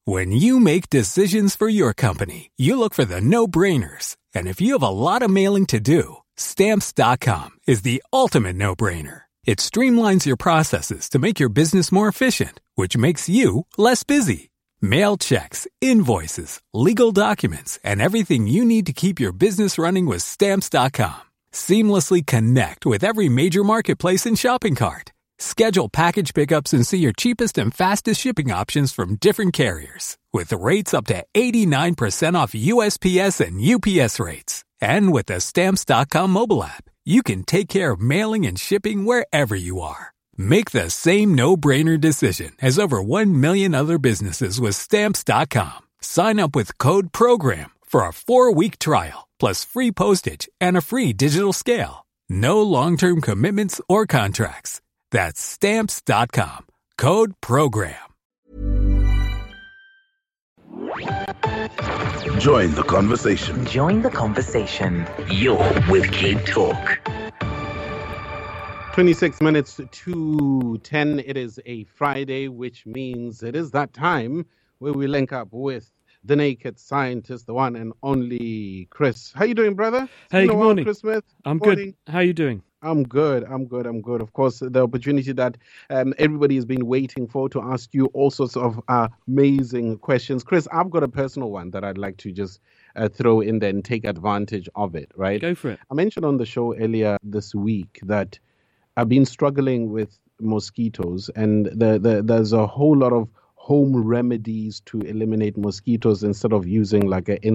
When you make decisions for your company, you look for the no-brainers. And if you have a lot of mailing to do, Stamps.com is the ultimate no-brainer. It streamlines your processes to make your business more efficient, which makes you less busy. Mail checks, invoices, legal documents, and everything you need to keep your business running with Stamps.com. Seamlessly connect with every major marketplace and shopping cart. Schedule package pickups and see your cheapest and fastest shipping options from different carriers, with rates up to 89% off USPS and UPS rates. And with the Stamps.com mobile app, you can take care of mailing and shipping wherever you are. Make the same no-brainer decision as over 1 million other businesses with Stamps.com. Sign up with code PROGRAM for a 4-week trial, plus free postage and a free digital scale. No long-term commitments or contracts. That's Stamps.com. Code PROGRAM. Join the conversation. Join the conversation. You're with Cape Talk. 26 minutes to 10. It is a Friday, which means it is that time where we link up with the naked scientist, the one and only Chris. How you doing, brother? Hey, good morning. Chris Smith. I'm good. How are you doing? I'm good. Of course, the opportunity that everybody has been waiting for to ask you all sorts of amazing questions. Chris, I've got a personal one that I'd like to just throw in there and take advantage of it, right? Go for it. I mentioned on the show earlier this week that I've been struggling with mosquitoes, and there's a whole lot of home remedies to eliminate mosquitoes instead of using like an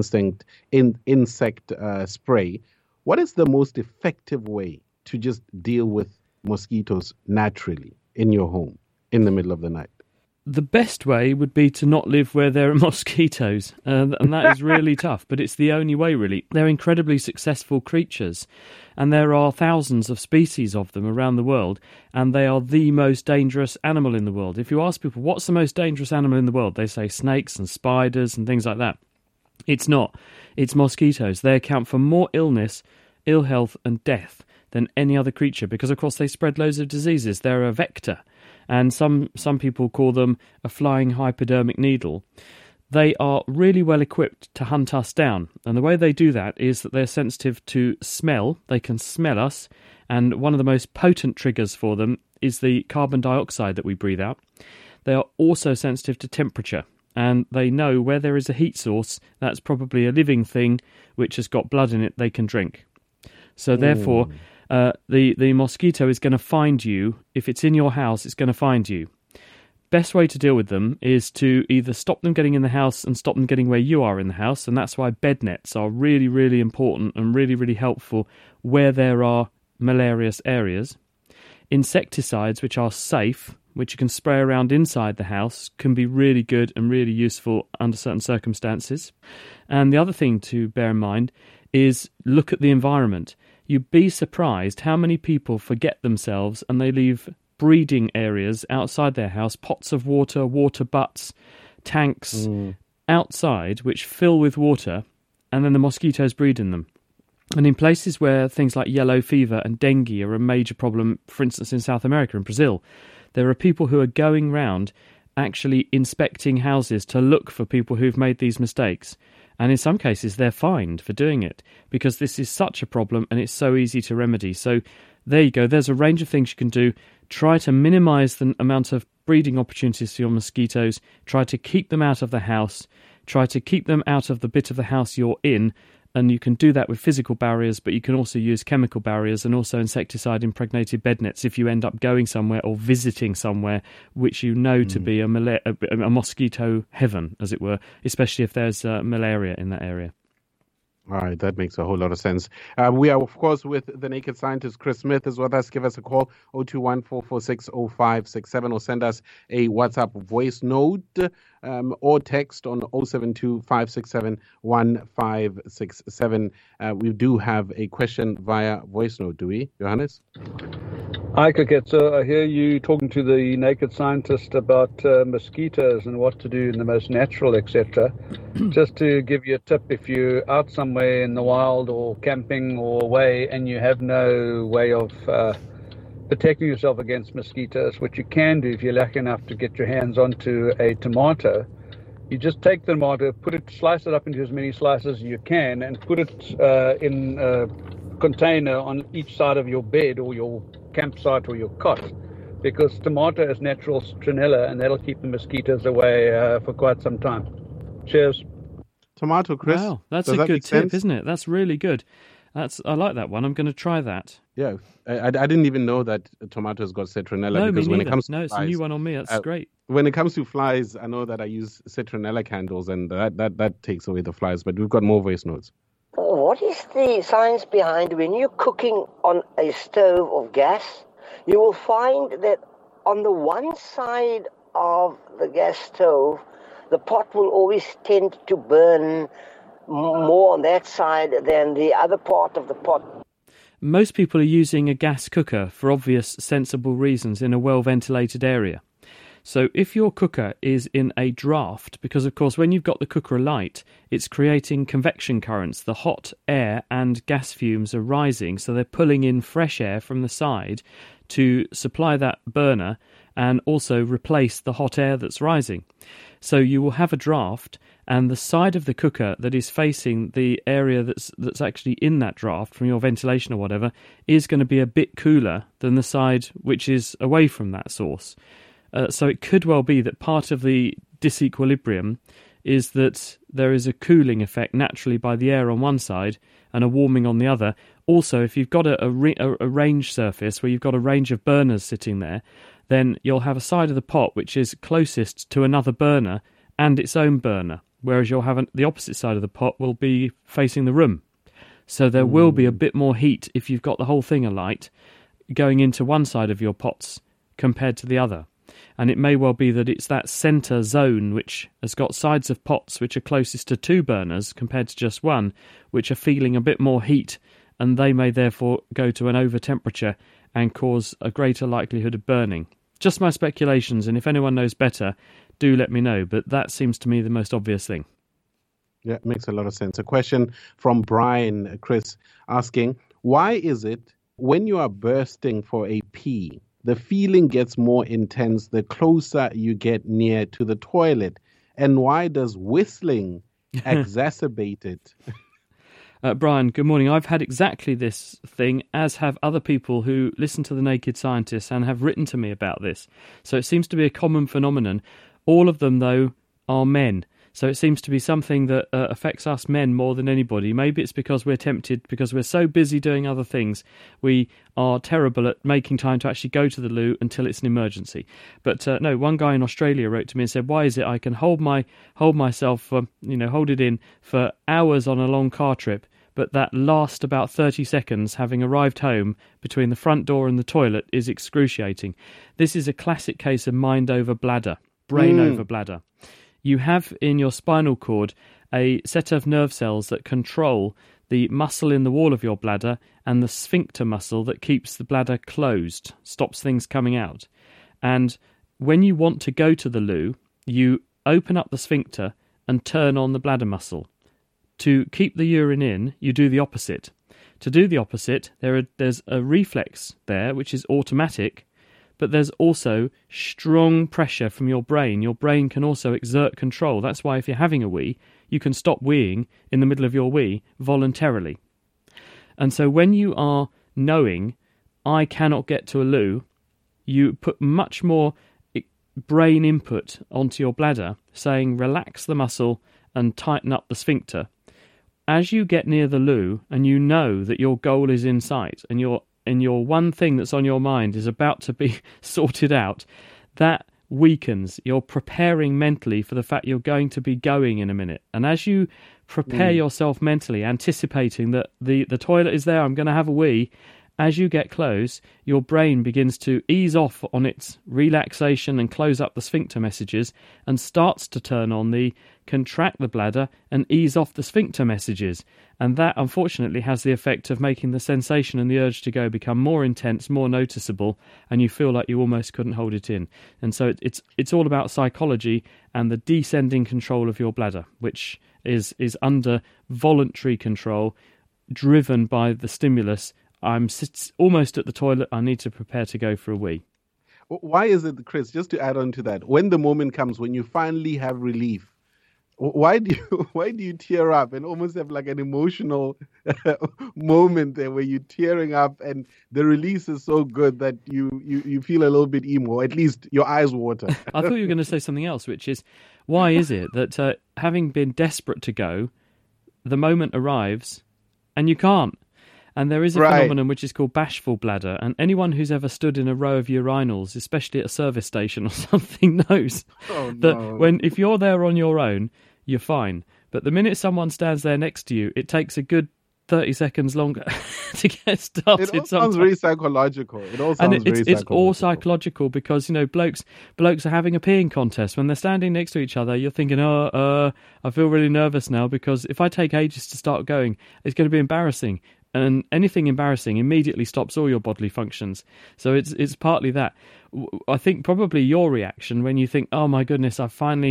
insect spray. What is the most effective way to just deal with mosquitoes naturally in your home in the middle of the night? The best way would be to not live where there are mosquitoes, and that is really tough, but it's the only way, really. They're incredibly successful creatures, and there are thousands of species of them around the world, and they are the most dangerous animal in the world. If you ask people, what's the most dangerous animal in the world, they say snakes and spiders and things like that. It's not. It's mosquitoes. They account for more illness, ill health, and death than any other creature, because, of course, they spread loads of diseases. They're a vector. And some people call them a flying hypodermic needle. They are really well equipped to hunt us down. And the way they do that is that they're sensitive to smell. They can smell us. And one of the most potent triggers for them is the carbon dioxide that we breathe out. They are also sensitive to temperature. And they know where there is a heat source, that's probably a living thing which has got blood in it they can drink. So therefore, the mosquito is going to find you. If it's in your house, it's going to find you. Best way to deal with them is to either stop them getting in the house and stop them getting where you are in the house, and that's why bed nets are really, really important and really, really helpful where there are malarious areas. Insecticides, which are safe, which you can spray around inside the house, can be really good and really useful under certain circumstances. And the other thing to bear in mind is look at the environment. You'd be surprised how many people forget themselves and they leave breeding areas outside their house, pots of water, water butts, tanks outside which fill with water, and then the mosquitoes breed in them. And in places where things like yellow fever and dengue are a major problem, for instance in South America and Brazil, there are people who are going round actually inspecting houses to look for people who've made these mistakes. And in some cases, they're fined for doing it because this is such a problem and it's so easy to remedy. So there you go. There's a range of things you can do. Try to minimise the amount of breeding opportunities for your mosquitoes. Try to keep them out of the house. Try to keep them out of the bit of the house you're in. And you can do that with physical barriers, but you can also use chemical barriers and also insecticide-impregnated bed nets if you end up going somewhere or visiting somewhere which you know to be a mosquito heaven, as it were, especially if there's malaria in that area. All right, that makes a whole lot of sense. We are, of course, with the naked scientist, Chris Smith, is with us. Give us a call, 021-446-0567, or send us a WhatsApp voice note or text on 072-567-1567. We do have a question via voice note, do we, Johannes? Hi, Kaketso. I hear you talking to the naked scientist about mosquitoes and what to do in the most natural, etc. Just to give you a tip, if you're out somewhere in the wild or camping or away and you have no way of protecting yourself against mosquitoes, what you can do if you're lucky enough to get your hands onto a tomato You just take the tomato, slice it up into as many slices as you can, and put it in a container on each side of your bed or your campsite or your cot, because tomato has natural citronella, and that'll keep the mosquitoes away for quite some time. Cheers. Tomato, Chris. Wow, that's Does a that good make tip, sense? isn't it? That's really good. I like that one. I'm going to try that. Yeah, I didn't even know that tomatoes got citronella, No, because me when neither. it comes to No, it's a flies, new one on me. That's great. when it comes to flies, I know that I use citronella candles, and that takes away the flies. But we've got more voice notes. What is the science behind when you're cooking on a stove of gas? You will find that on the one side of the gas stove, the pot will always tend to burn more on that side than the other part of the pot. Most people are using a gas cooker for obvious, sensible reasons in a well-ventilated area. So if your cooker is in a draft, because of course when you've got the cooker alight, it's creating convection currents. The hot air and gas fumes are rising, so they're pulling in fresh air from the side to supply that burner and also replace the hot air that's rising. So you will have a draft, and the side of the cooker that is facing the area that's actually in that draft from your ventilation or whatever is going to be a bit cooler than the side which is away from that source. So it could well be that part of the disequilibrium is that there is a cooling effect naturally by the air on one side and a warming on the other. Also, if you've got a range surface where you've got a range of burners sitting there, then you'll have a side of the pot which is closest to another burner and its own burner, whereas you'll have the opposite side of the pot will be facing the room. So there will be a bit more heat if you've got the whole thing alight going into one side of your pots compared to the other. And it may well be that it's that centre zone which has got sides of pots which are closest to two burners compared to just one, which are feeling a bit more heat, and they may therefore go to an over temperature and cause a greater likelihood of burning. Just my speculations, and if anyone knows better, do let me know, but that seems to me the most obvious thing. Yeah, it makes a lot of sense. A question from Brian, Chris, asking, why is it when you are bursting for a pee, the feeling gets more intense the closer you get near to the toilet? And why does whistling exacerbate it? Brian, good morning. I've had exactly this thing, as have other people who listen to The Naked Scientist and have written to me about this. So it seems to be a common phenomenon. All of them, though, are men. So it seems to be something that affects us men more than anybody. Maybe it's because we're tempted, because we're so busy doing other things. We are terrible at making time to actually go to the loo until it's an emergency. But no, one guy in Australia wrote to me and said, why is it I can hold myself, hold it in for hours on a long car trip, but that last about 30 seconds, having arrived home between the front door and the toilet, is excruciating. This is a classic case of mind over bladder, brain over bladder. You have in your spinal cord a set of nerve cells that control the muscle in the wall of your bladder and the sphincter muscle that keeps the bladder closed, stops things coming out. And when you want to go to the loo, you open up the sphincter and turn on the bladder muscle. To keep the urine in, you do the opposite. To do the opposite, there's a reflex there, which is automatic, but there's also strong pressure from your brain. Your brain can also exert control. That's why if you're having a wee, you can stop weeing in the middle of your wee voluntarily. And so when you are knowing, I cannot get to a loo, you put much more brain input onto your bladder, saying relax the muscle and tighten up the sphincter. As you get near the loo and you know that your goal is in sight and your one thing that's on your mind is about to be sorted out, that weakens. You're preparing mentally for the fact you're going to be going in a minute. And as you prepare yourself mentally, anticipating that the toilet is there, I'm going to have a wee, as you get close, your brain begins to ease off on its relaxation and close up the sphincter messages and starts to turn on the contract the bladder and ease off the sphincter messages. And that, unfortunately, has the effect of making the sensation and the urge to go become more intense, more noticeable, and you feel like you almost couldn't hold it in. And so it's all about psychology and the descending control of your bladder, which is under voluntary control, driven by the stimulus. I'm almost at the toilet, I need to prepare to go for a wee. Why is it, Chris, just to add on to that, when the moment comes when you finally have relief why do you tear up and almost have like an emotional moment there where you're tearing up and the release is so good that you feel a little bit emo, at least your eyes water? I thought you were going to say something else, which is, why is it that having been desperate to go, the moment arrives and you can't? And there is a phenomenon which is called bashful bladder, and anyone who's ever stood in a row of urinals, especially at a service station or something, knows that if you're there on your own, you're fine. But the minute someone stands there next to you, it takes a good 30 seconds longer to get started. It all sounds very psychological. It's all psychological because, blokes are having a peeing contest. When they're standing next to each other, you're thinking, I feel really nervous now because if I take ages to start going, it's going to be embarrassing. And anything embarrassing immediately stops all your bodily functions. So it's partly that. I think probably your reaction when you think, oh my goodness, I'm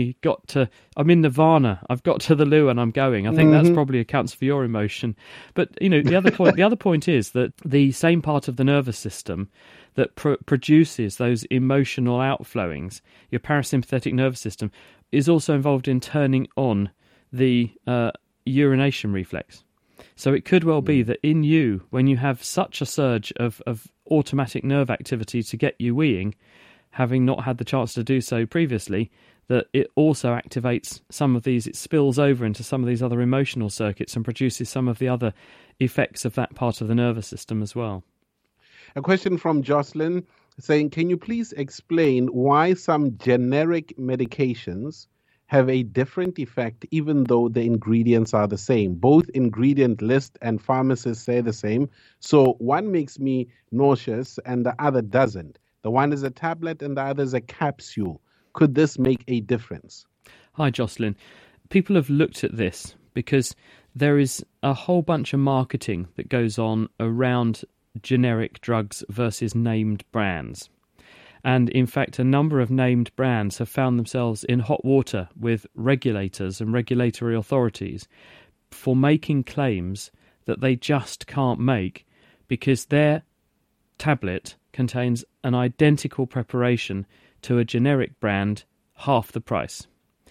in nirvana, I've got to the loo and I'm going. I think that's probably accounts for your emotion. But, the other point is that the same part of the nervous system that produces those emotional outflowings, your parasympathetic nervous system, is also involved in turning on the urination reflex. So it could well be that in you, when you have such a surge of automatic nerve activity to get you weeing, having not had the chance to do so previously, that it also activates some of these, it spills over into some of these other emotional circuits and produces some of the other effects of that part of the nervous system as well. A question from Jocelyn saying, can you please explain why some generic medications have a different effect even though the ingredients are the same? Both ingredient list and pharmacists say the same. So one makes me nauseous and the other doesn't. The one is a tablet and the other is a capsule. Could this make a difference? Hi, Jocelyn. People have looked at this because there is a whole bunch of marketing that goes on around generic drugs versus named brands. And in fact, a number of named brands have found themselves in hot water with regulators and regulatory authorities for making claims that they just can't make because their tablet contains an identical preparation to a generic brand, half the price.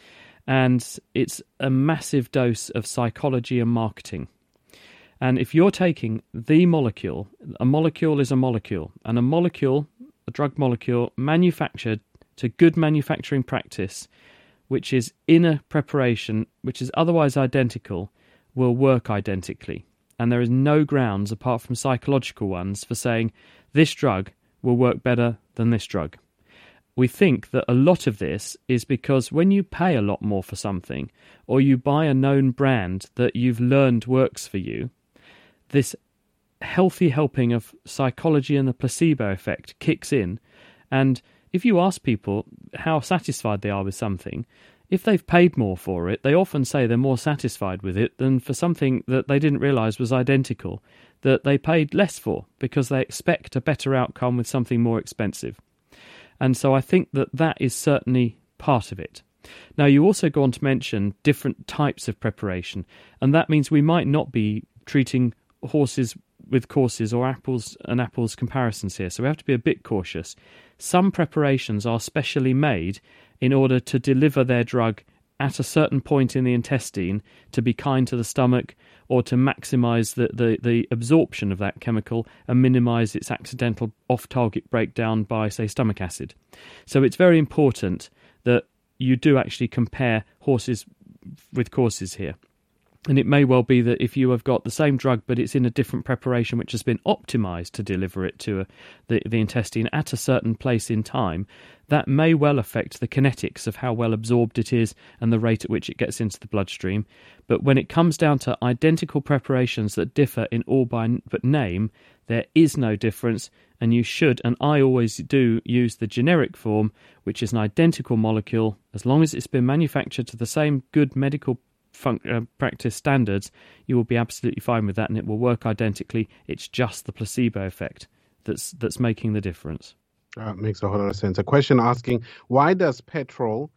And it's a massive dose of psychology and marketing. And if you're taking the molecule, a molecule is a molecule, and a molecule, a drug molecule manufactured to good manufacturing practice, which is in a preparation which is otherwise identical, will work identically. And there is no grounds, apart from psychological ones, for saying this drug will work better than this drug. We think that a lot of this is because when you pay a lot more for something, or you buy a known brand that you've learned works for you, this healthy helping of psychology and the placebo effect kicks in. And if you ask people how satisfied they are with something, if they've paid more for it, they often say they're more satisfied with it than for something that they didn't realise was identical, that they paid less for because they expect a better outcome with something more expensive. And so I think that that is certainly part of it. Now, you also go on to mention different types of preparation, and that means we might not be treating horses with courses or apples and apples comparisons here, so we have to be a bit cautious. Some preparations are specially made in order to deliver their drug at a certain point in the intestine to be kind to the stomach or to maximise the absorption of that chemical and minimise its accidental off-target breakdown by, say, stomach acid. So it's very important that you do actually compare horses with courses here. And it may well be that if you have got the same drug but it's in a different preparation which has been optimised to deliver it to the intestine at a certain place in time, that may well affect the kinetics of how well absorbed it is and the rate at which it gets into the bloodstream. But when it comes down to identical preparations that differ in all but name, there is no difference, and you should, and I always do, use the generic form, which is an identical molecule. As long as it's been manufactured to the same good medical practice standards, you will be absolutely fine with that and it will work identically. It's just the placebo effect that's making the difference. Makes a whole lot of sense. A question asking, why does petrol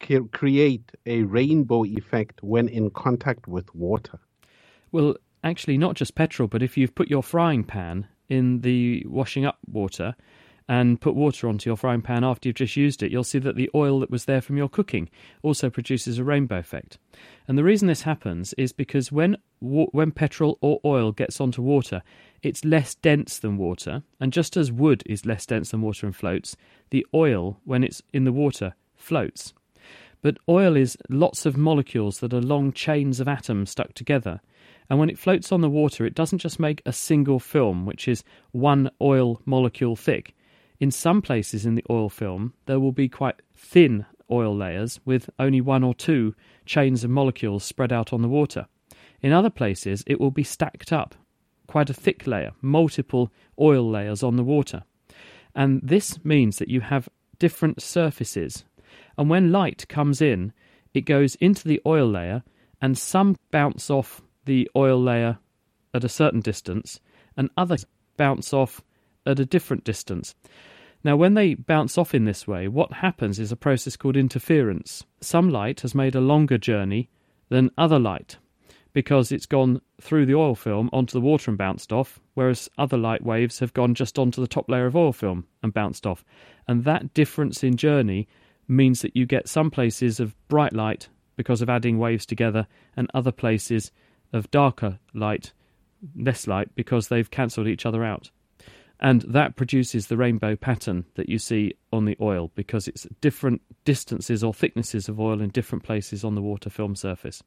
create a rainbow effect when in contact with water? Well, actually not just petrol, but if you've put your frying pan in the washing up water and put water onto your frying pan after you've just used it, you'll see that the oil that was there from your cooking also produces a rainbow effect. And the reason this happens is because when petrol or oil gets onto water, it's less dense than water, and just as wood is less dense than water and floats, the oil, when it's in the water, floats. But oil is lots of molecules that are long chains of atoms stuck together, and when it floats on the water, it doesn't just make a single film, which is one oil molecule thick. In some places in the oil film, there will be quite thin oil layers with only one or two chains of molecules spread out on the water. In other places, it will be stacked up, quite a thick layer, multiple oil layers on the water. And this means that you have different surfaces. And when light comes in, it goes into the oil layer, and some bounce off the oil layer at a certain distance, and others bounce off at a different distance. Now, when they bounce off in this way, what happens is a process called interference. Some light has made a longer journey than other light because it's gone through the oil film onto the water and bounced off, whereas other light waves have gone just onto the top layer of oil film and bounced off. And that difference in journey means that you get some places of bright light because of adding waves together, and other places of darker light, less light, because they've cancelled each other out. And that produces the rainbow pattern that you see on the oil, because it's different distances or thicknesses of oil in different places on the water film surface.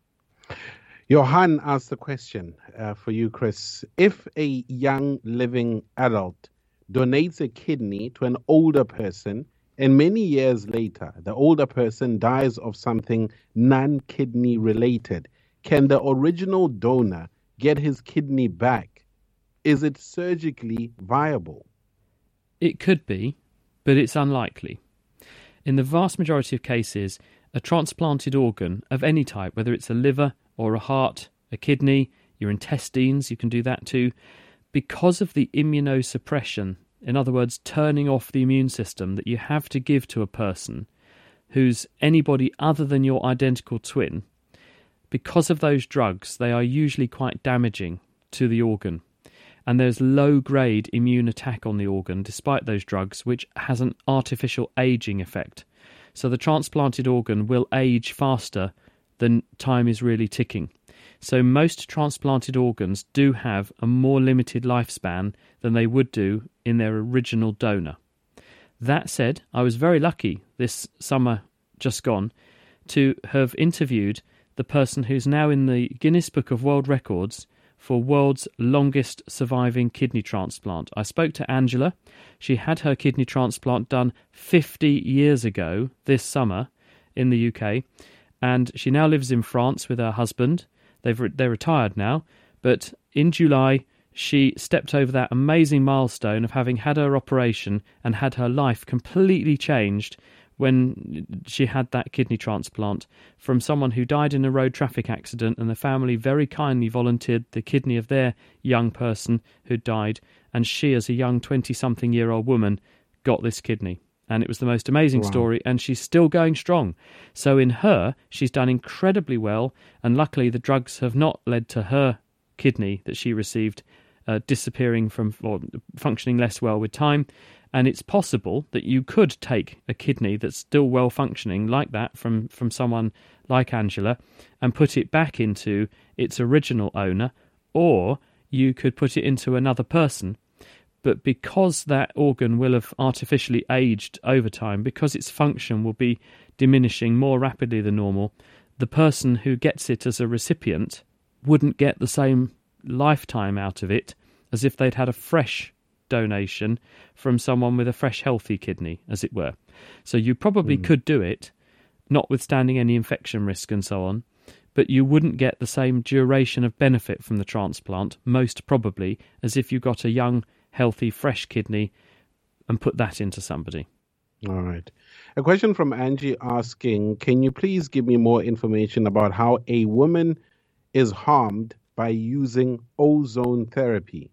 Johan asked the question for you, Chris. If a young living adult donates a kidney to an older person, and many years later the older person dies of something non-kidney related, can the original donor get his kidney back? Is it surgically viable? It could be, but it's unlikely. In the vast majority of cases, a transplanted organ of any type, whether it's a liver or a heart, a kidney, your intestines, you can do that too, because of the immunosuppression, in other words, turning off the immune system that you have to give to a person who's anybody other than your identical twin, because of those drugs, they are usually quite damaging to the organ. And there's low-grade immune attack on the organ despite those drugs, which has an artificial aging effect. So the transplanted organ will age faster than time is really ticking. So most transplanted organs do have a more limited lifespan than they would do in their original donor. That said, I was very lucky this summer just gone to have interviewed the person who's now in the Guinness Book of World Records for world's longest surviving kidney transplant. I spoke to Angela. She had her kidney transplant done 50 years ago this summer in the UK, and she now lives in France with her husband. They're retired now, but in July she stepped over that amazing milestone of having had her operation and had her life completely changed when she had that kidney transplant from someone who died in a road traffic accident, and the family very kindly volunteered the kidney of their young person who died, and she, as a young 20-something-year-old woman, got this kidney. And it was the most amazing story, and she's still going strong. So in her, she's done incredibly well, and luckily the drugs have not led to her kidney that she received disappearing from or functioning less well with time. And it's possible that you could take a kidney that's still well functioning like that from someone like Angela and put it back into its original owner, or you could put it into another person. But because that organ will have artificially aged over time, because its function will be diminishing more rapidly than normal, the person who gets it as a recipient wouldn't get the same lifetime out of it as if they'd had a fresh donation from someone with a fresh, healthy kidney, as it were. So you probably could do it, notwithstanding any infection risk and so on, but you wouldn't get the same duration of benefit from the transplant, most probably, as if you got a young, healthy, fresh kidney and put that into somebody. All right. A question from Angie asking, can you please give me more information about how a woman is harmed by using ozone therapy?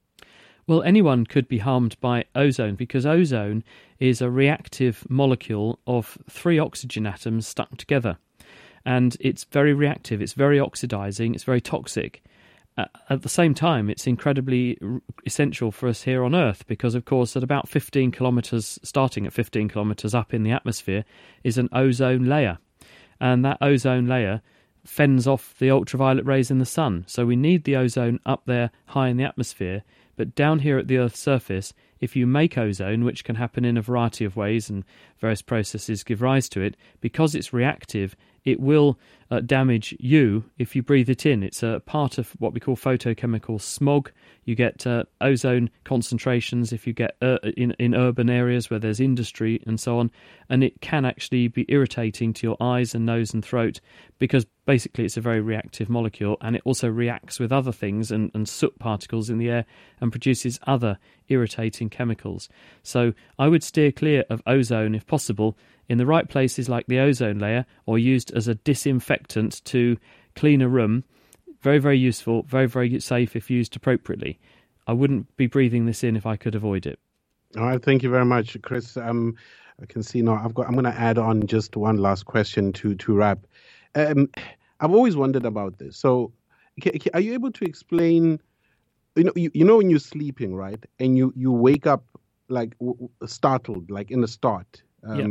Well, anyone could be harmed by ozone because ozone is a reactive molecule of 3 oxygen atoms stuck together. And it's very reactive, it's very oxidizing, it's very toxic. At the same time, it's incredibly essential for us here on Earth because, of course, at about 15 kilometres, starting at 15 kilometres up in the atmosphere, is an ozone layer. And that ozone layer fends off the ultraviolet rays in the sun. So we need the ozone up there high in the atmosphere. But down here at the Earth's surface, if you make ozone, which can happen in a variety of ways and various processes give rise to it, because it's reactive, it will damage you if you breathe it in. It's a part of what we call photochemical smog. You get ozone concentrations if you get in urban areas where there's industry and so on, and it can actually be irritating to your eyes and nose and throat because basically it's a very reactive molecule, and it also reacts with other things and soot particles in the air and produces other irritating chemicals. So I would steer clear of ozone if possible, in the right places like the ozone layer, or used as a disinfectant to clean a room. Very, very useful, very, very safe if used appropriately. I wouldn't be breathing this in if I could avoid it. All right, thank you very much, Chris. I can see now I'm going to add on just one last question to wrap. I've always wondered about this. So, are you able to explain? You know when you're sleeping, right, and you wake up like startled, like in the start.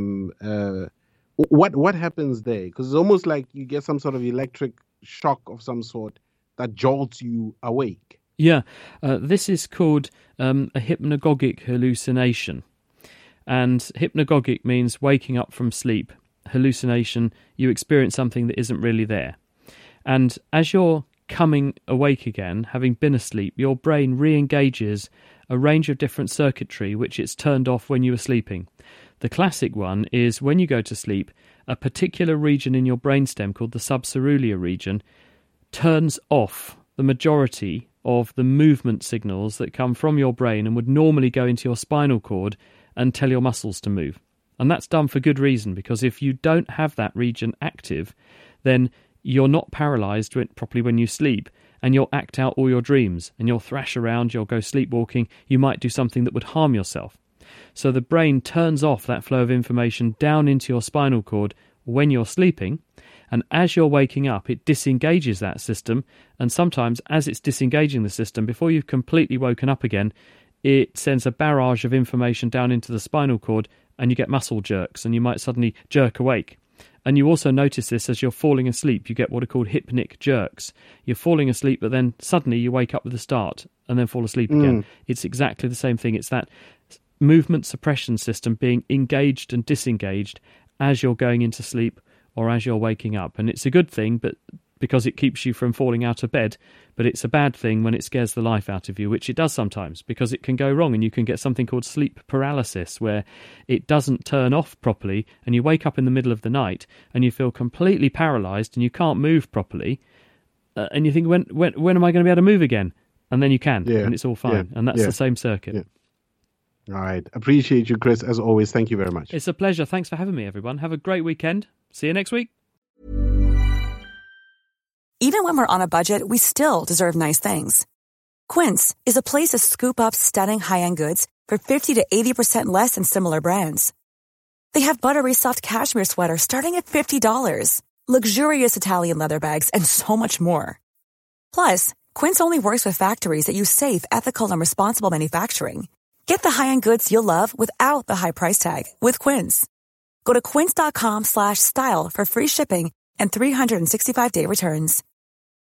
What happens there? Because it's almost like you get some sort of electric shock of some sort that jolts you awake. Yeah, this is called a hypnagogic hallucination. And hypnagogic means waking up from sleep. Hallucination, you experience something that isn't really there. And as you're coming awake again, having been asleep, your brain re-engages a range of different circuitry which it's turned off when you were sleeping. The classic one is when you go to sleep, a particular region in your brainstem called the subcerulear region turns off the majority of the movement signals that come from your brain and would normally go into your spinal cord and tell your muscles to move. And that's done for good reason, because if you don't have that region active, then you're not paralysed properly when you sleep, and you'll act out all your dreams, and you'll thrash around, you'll go sleepwalking, you might do something that would harm yourself. So the brain turns off that flow of information down into your spinal cord when you're sleeping, and as you're waking up, it disengages that system, and sometimes as it's disengaging the system, before you've completely woken up again, it sends a barrage of information down into the spinal cord, and you get muscle jerks, and you might suddenly jerk awake. And you also notice this as you're falling asleep. You get what are called hypnic jerks. You're falling asleep, but then suddenly you wake up with a start and then fall asleep again. It's exactly the same thing. It's that movement suppression system being engaged and disengaged as you're going into sleep or as you're waking up. And it's a good thing, but because it keeps you from falling out of bed, but it's a bad thing when it scares the life out of you, which it does sometimes, because it can go wrong and you can get something called sleep paralysis, where it doesn't turn off properly and you wake up in the middle of the night and you feel completely paralysed and you can't move properly, and you think, when am I going to be able to move again? And then you can, and it's all fine. And that's the same circuit. All right. Appreciate you, Chris, as always. Thank you very much. It's a pleasure. Thanks for having me, everyone. Have a great weekend. See you next week. Even when we're on a budget, we still deserve nice things. Quince is a place to scoop up stunning high-end goods for 50 to 80% less than similar brands. They have buttery soft cashmere sweaters starting at $50, luxurious Italian leather bags, and so much more. Plus, Quince only works with factories that use safe, ethical, and responsible manufacturing. Get the high-end goods you'll love without the high price tag with Quince. Go to quince.com/style for free shipping and 365-day returns.